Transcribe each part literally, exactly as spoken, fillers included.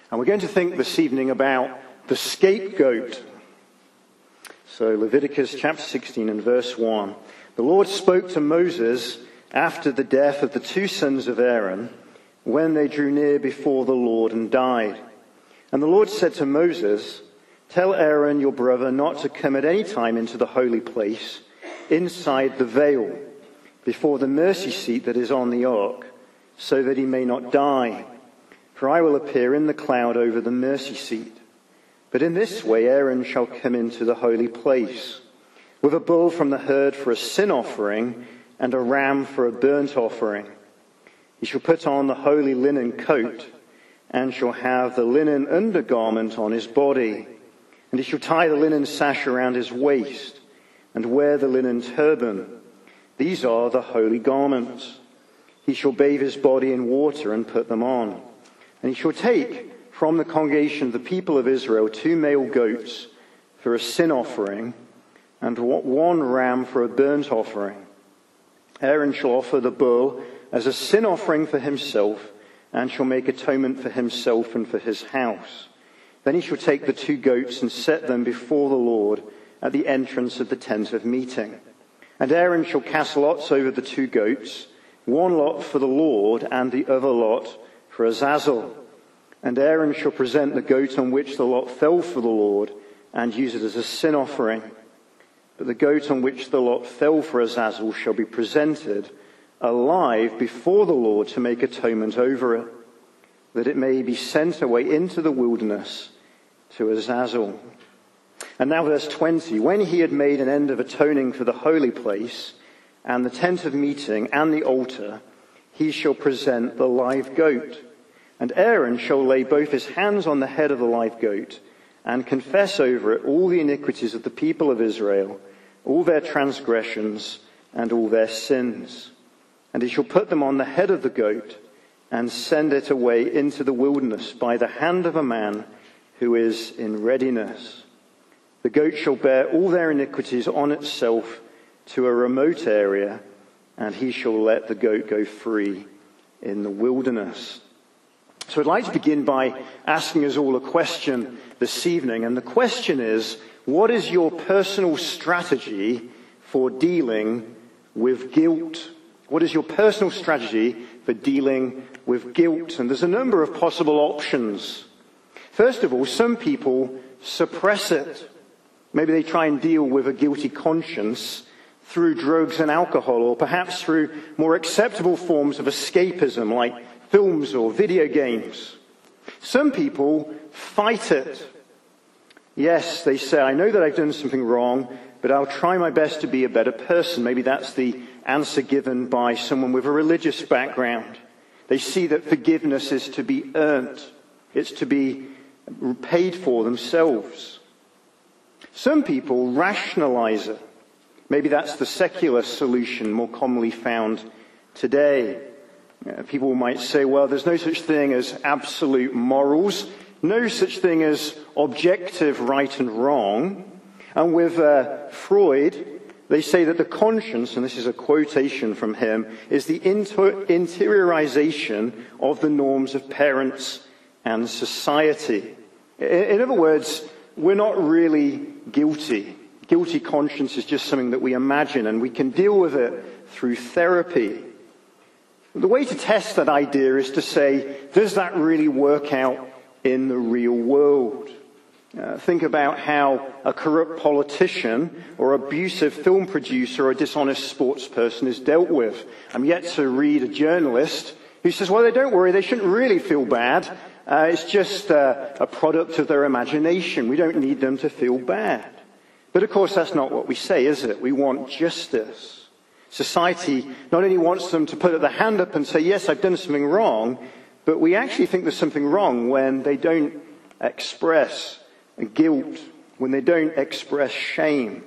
And we're going to think this evening about the scapegoat. So Leviticus chapter sixteen and verse one. The Lord spoke to Moses after the death of the two sons of Aaron, when they drew near before the Lord and died. And the Lord said to Moses, tell Aaron your brother not to come at any time into the holy place, inside the veil, before the mercy seat that is on the ark, so that he may not die. For I will appear in the cloud over the mercy seat. But in this way Aaron shall come into the holy place, with a bull from the herd for a sin offering, and a ram for a burnt offering. He shall put on the holy linen coat, and shall have the linen undergarment on his body. And he shall tie the linen sash around his waist, and wear the linen turban. These are the holy garments. He shall bathe his body in water and put them on. And he shall take from the congregation of the people of Israel two male goats for a sin offering, and one ram for a burnt offering. Aaron shall offer the bull as a sin offering for himself, and shall make atonement for himself and for his house. Then he shall take the two goats and set them before the Lord at the entrance of the tent of meeting. And Aaron shall cast lots over the two goats, one lot for the Lord and the other lot for Azazel. And Aaron shall present the goat on which the lot fell for the Lord, and use it as a sin offering. But the goat on which the lot fell for Azazel shall be presented alive before the Lord to make atonement over it, that it may be sent away into the wilderness to Azazel. And now verse twenty. When he had made an end of atoning for the holy place, and the tent of meeting, and the altar, he shall present the live goat. And Aaron shall lay both his hands on the head of the live goat, and confess over it all the iniquities of the people of Israel, all their transgressions, and all their sins. And he shall put them on the head of the goat, and send it away into the wilderness by the hand of a man who is in readiness. The goat shall bear all their iniquities on itself to a remote area, and he shall let the goat go free in the wilderness. So I'd like to begin by asking us all a question this evening. And the question is, what is your personal strategy for dealing with guilt? What is your personal strategy for dealing with guilt? And there's a number of possible options. First of all, some people suppress it. Maybe they try and deal with a guilty conscience through drugs and alcohol, or perhaps through more acceptable forms of escapism like films or video games. Some people fight it. Yes, they say, I know that I've done something wrong, but I'll try my best to be a better person. Maybe that's the answer given by someone with a religious background. They see that forgiveness is to be earned. It's to be paid for themselves. Some people rationalize it. Maybe that's the secular solution more commonly found today. Uh, people might say, well, there's no such thing as absolute morals, no such thing as objective right and wrong. And with uh, Freud, they say that the conscience, and this is a quotation from him, is the inter- interiorization of the norms of parents and society. In, in other words, we're not really guilty. Guilty conscience is just something that we imagine, and we can deal with it through therapy. The way to test that idea is to say, does that really work out in the real world? Uh, think about how a corrupt politician or abusive film producer or a dishonest sports person is dealt with. I'm yet to read a journalist who says, well, they don't worry, they shouldn't really feel bad. Uh, it's just uh, a product of their imagination. We don't need them to feel bad. But of course, that's not what we say, is it? We want justice. Society not only wants them to put their hand up and say, yes, I've done something wrong, but we actually think there's something wrong when they don't express guilt, when they don't express shame.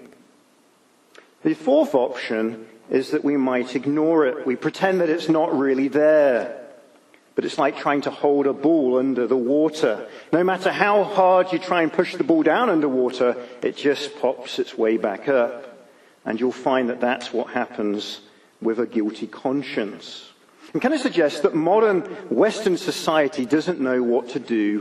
The fourth option is that we might ignore it. We pretend that it's not really there. But it's like trying to hold a ball under the water. No matter how hard you try and push the ball down underwater, it just pops its way back up. And you'll find that that's what happens with a guilty conscience. And can I suggest that modern Western society doesn't know what to do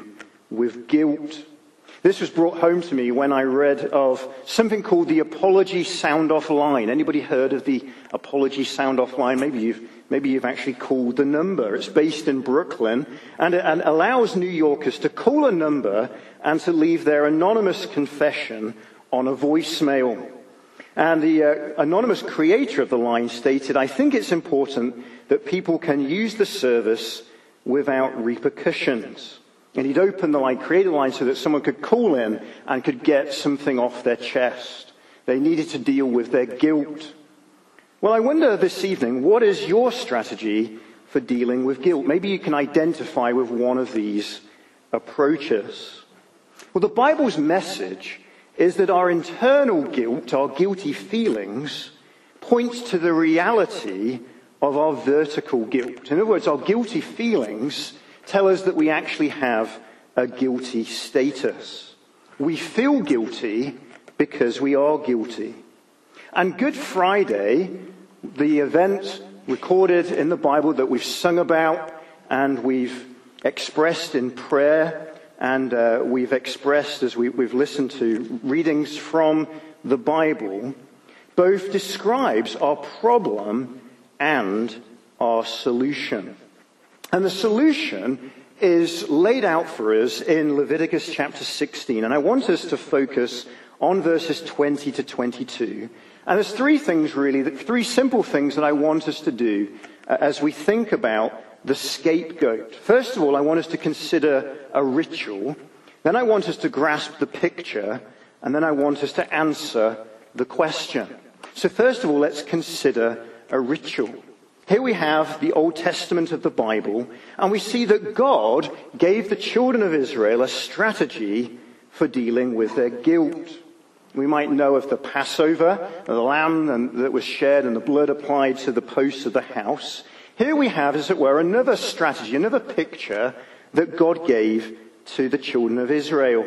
with guilt. This was brought home to me when I read of something called the Apology Sound-Off Line. Anybody heard of the Apology Sound-Off Line? Maybe you've, maybe you've actually called the number. It's based in Brooklyn, and it and allows New Yorkers to call a number and to leave their anonymous confession on a voicemail. And the uh, anonymous creator of the line stated, "I think it's important that people can use the service without repercussions." And he'd open the line, create a line so that someone could call in and could get something off their chest. They needed to deal with their guilt. Well, I wonder this evening, what is your strategy for dealing with guilt? Maybe you can identify with one of these approaches. Well, the Bible's message is that our internal guilt, our guilty feelings, points to the reality of our vertical guilt. In other words, our guilty feelings tell us that we actually have a guilty status. We feel guilty because we are guilty. And Good Friday, the event recorded in the Bible that we've sung about and we've expressed in prayer and uh, we've expressed as we, we've listened to readings from the Bible, both describes our problem and our solution. And the solution is laid out for us in Leviticus chapter sixteen. And I want us to focus on verses twenty to twenty-two. And there's three things really, three simple things that I want us to do uh, as we think about the scapegoat. First of all, I want us to consider a ritual. Then I want us to grasp the picture. And then I want us to answer the question. So first of all, let's consider a ritual. Here we have the Old Testament of the Bible, and we see that God gave the children of Israel a strategy for dealing with their guilt. We might know of the Passover, the lamb that was shed and the blood applied to the posts of the house. Here we have, as it were, another strategy, another picture that God gave to the children of Israel.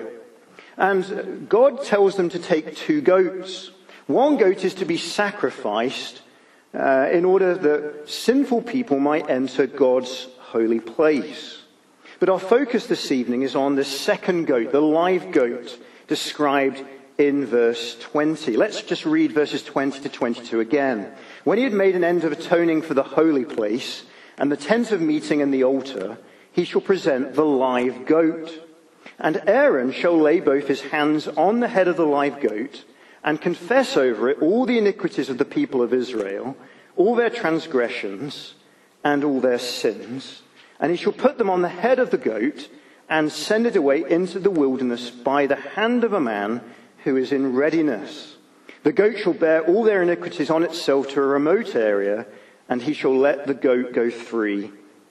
And God tells them to take two goats. One goat is to be sacrificed Uh, in order that sinful people might enter God's holy place. But our focus this evening is on the second goat, the live goat, described in verse twenty. Let's just read verses twenty to twenty-two again. "When he had made an end of atoning for the holy place and the tent of meeting and the altar, he shall present the live goat. And Aaron shall lay both his hands on the head of the live goat and confess over it all the iniquities of the people of Israel, all their transgressions and all their sins. And he shall put them on the head of the goat and send it away into the wilderness by the hand of a man who is in readiness. The goat shall bear all their iniquities on itself to a remote area, and he shall let the goat go free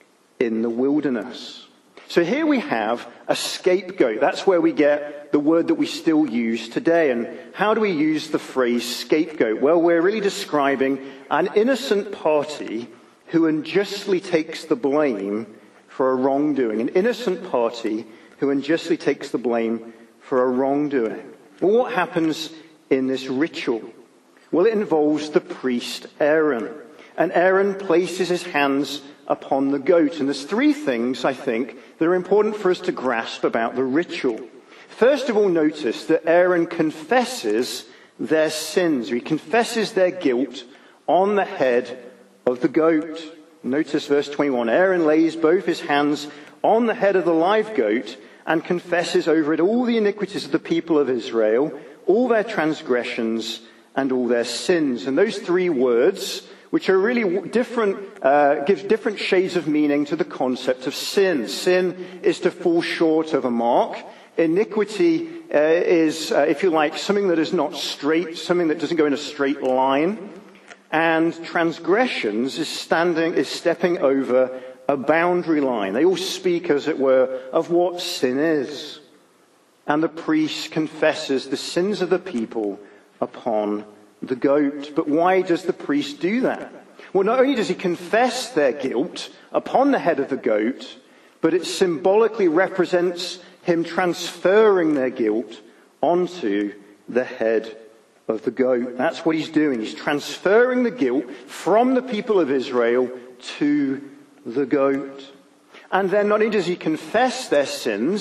in the wilderness." So here we have a scapegoat. That's where we get the word that we still use today. And how do we use the phrase scapegoat? Well, we're really describing an innocent party who unjustly takes the blame for a wrongdoing. An innocent party who unjustly takes the blame for a wrongdoing. Well, what happens in this ritual? Well, it involves the priest Aaron. And Aaron places his hands upon the goat. And there's three things, I think, that are important for us to grasp about the ritual. First of all, notice that Aaron confesses their sins. He confesses their guilt on the head of the goat. Notice verse twenty-one. "Aaron lays both his hands on the head of the live goat and confesses over it all the iniquities of the people of Israel, all their transgressions and all their sins." And those three words, which are really different, uh, give different shades of meaning to the concept of sin. Sin is to fall short of a mark. Iniquity uh, is, uh, if you like, something that is not straight, something that doesn't go in a straight line. And transgressions is standing, is stepping over a boundary line. They all speak, as it were, of what sin is. And the priest confesses the sins of the people upon the goat. But why does the priest do that? Well, not only does he confess their guilt upon the head of the goat, but it symbolically represents him transferring their guilt onto the head of the goat. That's what he's doing. He's transferring the guilt from the people of Israel to the goat. And then not only does he confess their sins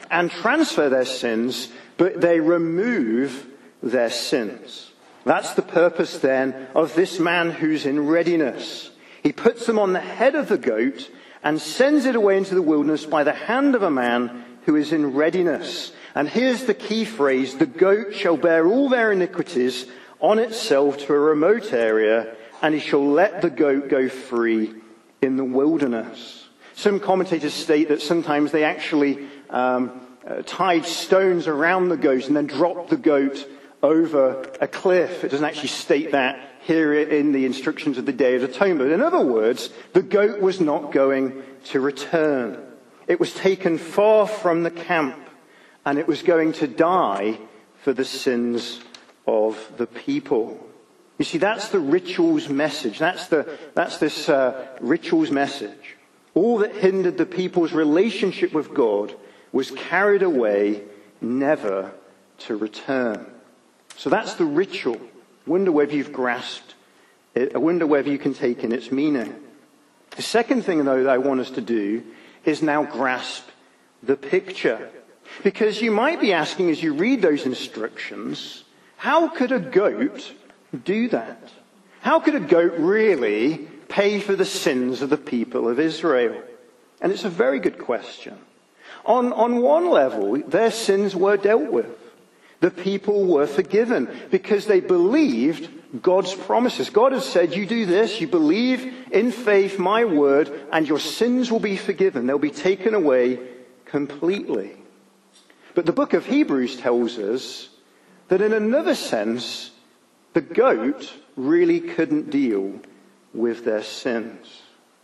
and transfer their sins, but they remove their sins. That's the purpose then of this man who's in readiness. He puts them on the head of the goat and sends it away into the wilderness by the hand of a man who is in readiness. And here's the key phrase: the goat shall bear all their iniquities on itself to a remote area, and he shall let the goat go free in the wilderness. Some commentators state that sometimes they actually um, uh, tied stones around the goat and then dropped the goat over a cliff. It doesn't actually state that here in the instructions of the Day of Atonement. In other words, the goat was not going to return. It was taken far from the camp, and it was going to die for the sins of the people. You see, that's the ritual's message. That's the that's this uh, ritual's message. All that hindered the people's relationship with God was carried away, never to return. So that's the ritual. Wonder whether you've grasped it. I wonder whether you can take in its meaning. The second thing, though, that I want us to do is now grasp the picture. Because you might be asking as you read those instructions, how could a goat do that? How could a goat really pay for the sins of the people of Israel? And it's a very good question. On, on one level, their sins were dealt with. The people were forgiven because they believed God's promises. God has said, you do this, you believe in faith my word, and your sins will be forgiven. They'll be taken away completely. But the book of Hebrews tells us that in another sense, the goat really couldn't deal with their sins.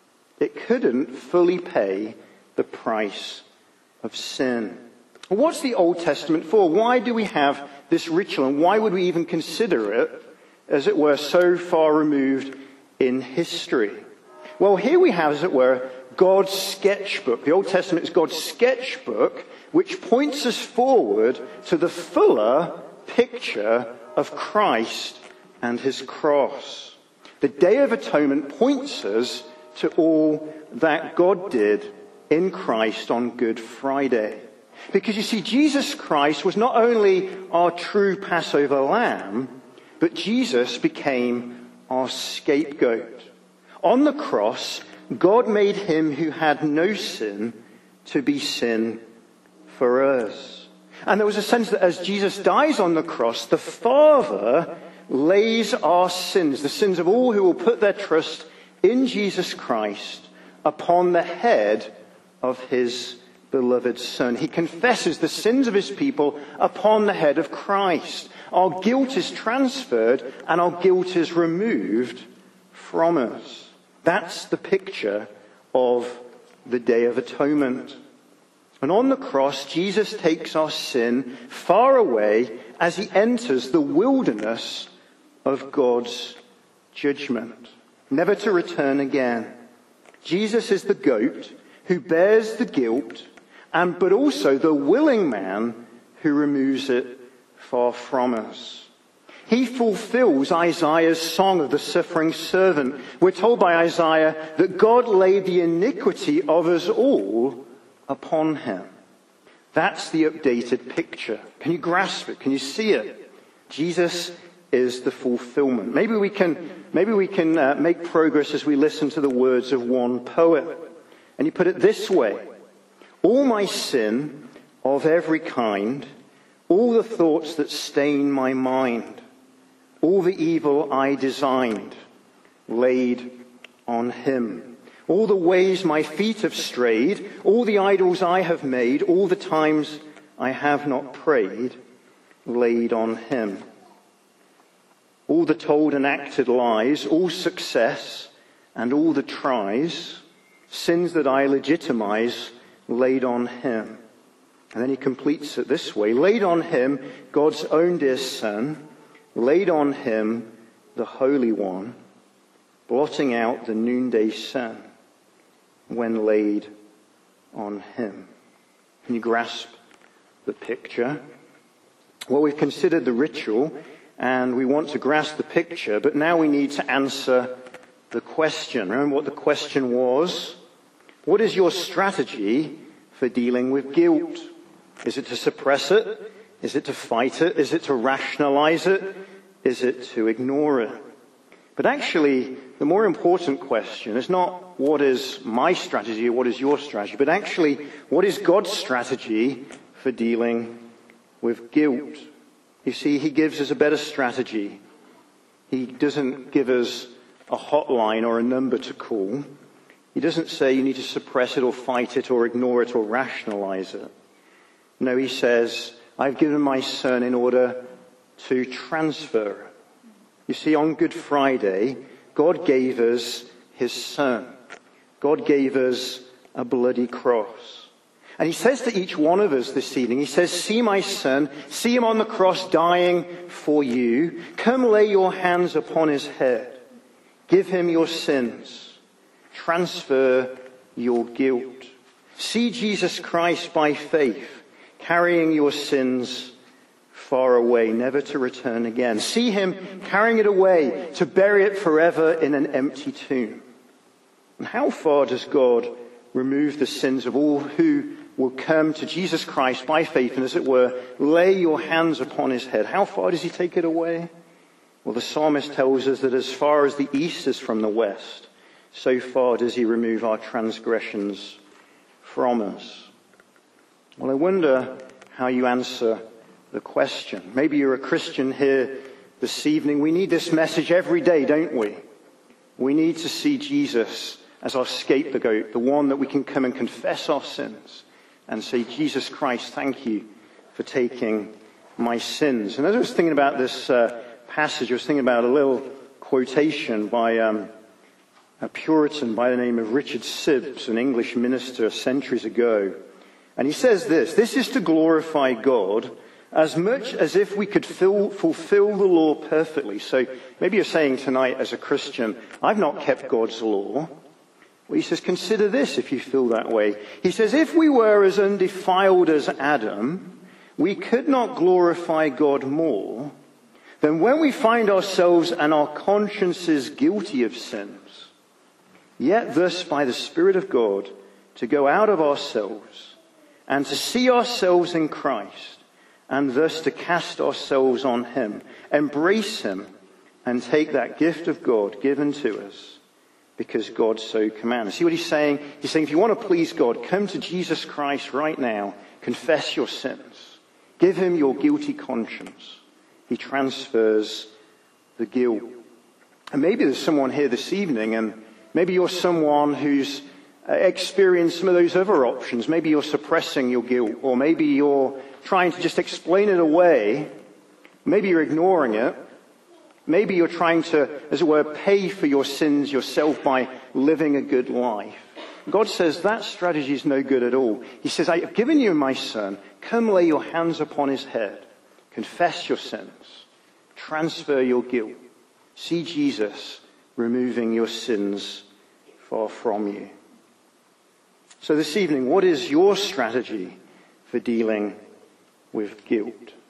It couldn't fully pay the price of sin. Well, what's the Old Testament for? Why do we have this ritual, and why would we even consider it, as it were, so far removed in history? Well, here we have, as it were, God's sketchbook. The Old Testament is God's sketchbook, which points us forward to the fuller picture of Christ and his cross. The Day of Atonement points us to all that God did in Christ on Good Friday. Because you see, Jesus Christ was not only our true Passover lamb, but Jesus became our scapegoat. On the cross, God made him who had no sin to be sin for us. And there was a sense that as Jesus dies on the cross, the Father lays our sins, the sins of all who will put their trust in Jesus Christ, upon the head of his beloved Son. He confesses the sins of his people upon the head of Christ. Our guilt is transferred and our guilt is removed from us. That's the picture of the Day of Atonement. And on the cross, Jesus takes our sin far away as he enters the wilderness of God's judgment, never to return again. Jesus is the goat who bears the guilt, and but also the willing man who removes it far from us. He fulfills Isaiah's song of the suffering servant. We're told by Isaiah that God laid the iniquity of us all upon him. That's the updated picture. Can you grasp it? Can you see it? Jesus is the fulfillment. Maybe we can, maybe we can uh, make progress as we listen to the words of one poet. And he put it this way: all my sin of every kind, all the thoughts that stain my mind, all the evil I designed, laid on him. All the ways my feet have strayed, all the idols I have made, all the times I have not prayed, laid on him. All the told and acted lies, all success and all the tries, sins that I legitimize, laid on him. And then he completes it this way: laid on him God's own dear Son, laid on him the Holy One, blotting out the noonday sun when laid on him. Can you grasp the picture? Well, we've considered the ritual and we want to grasp the picture, but now we need to answer the question. Remember what the question was? What is your strategy for dealing with guilt? Is it to suppress it? Is it to fight it? Is it to rationalize it? Is it to ignore it? But actually, the more important question is not what is my strategy or what is your strategy, but actually, what is God's strategy for dealing with guilt? You see, he gives us a better strategy. He doesn't give us a hotline or a number to call. He doesn't say you need to suppress it or fight it or ignore it or rationalize it. No, he says, I've given my son in order to transfer it. You see, on Good Friday, God gave us his son. God gave us a bloody cross. And he says to each one of us this evening, he says, see my son, see him on the cross dying for you. Come lay your hands upon his head. Give him your sins. Transfer your guilt. See Jesus Christ by faith, carrying your sins far away, never to return again. See him carrying it away to bury it forever in an empty tomb. And how far does God remove the sins of all who will come to Jesus Christ by faith and, as it were, lay your hands upon his head? How far does he take it away? Well, the psalmist tells us that as far as the east is from the west, so far does he remove our transgressions from us. Well, I wonder how you answer the question. Maybe you're a Christian here this evening. We need this message every day, don't we? We need to see Jesus as our scapegoat, the one that we can come and confess our sins and say, Jesus Christ, thank you for taking my sins. And as I was thinking about this uh, passage, I was thinking about a little quotation by um, a Puritan by the name of Richard Sibbes, an English minister centuries ago. And he says this, this is to glorify God as much as if we could fill, fulfill the law perfectly. So maybe you're saying tonight as a Christian, I've not kept God's law. Well, he says, consider this if you feel that way. He says, if we were as undefiled as Adam, we could not glorify God more than when we find ourselves and our consciences guilty of sins. Yet thus by the Spirit of God to go out of ourselves and to see ourselves in Christ, and thus to cast ourselves on him, embrace him, and take that gift of God given to us because God so commands. See what he's saying? He's saying if you want to please God, come to Jesus Christ right now, confess your sins, give him your guilty conscience. He transfers the guilt. And maybe there's someone here this evening, and maybe you're someone who's experienced some of those other options. Maybe you're suppressing your guilt, or maybe you're trying to just explain it away. Maybe you're ignoring it. Maybe you're trying to, as it were, pay for your sins yourself by living a good life. God says that strategy is no good at all. He says, I have given you my son. Come lay your hands upon his head. Confess your sins. Transfer your guilt. See Jesus removing your sins far from you. So this evening, what is your strategy for dealing with guilt?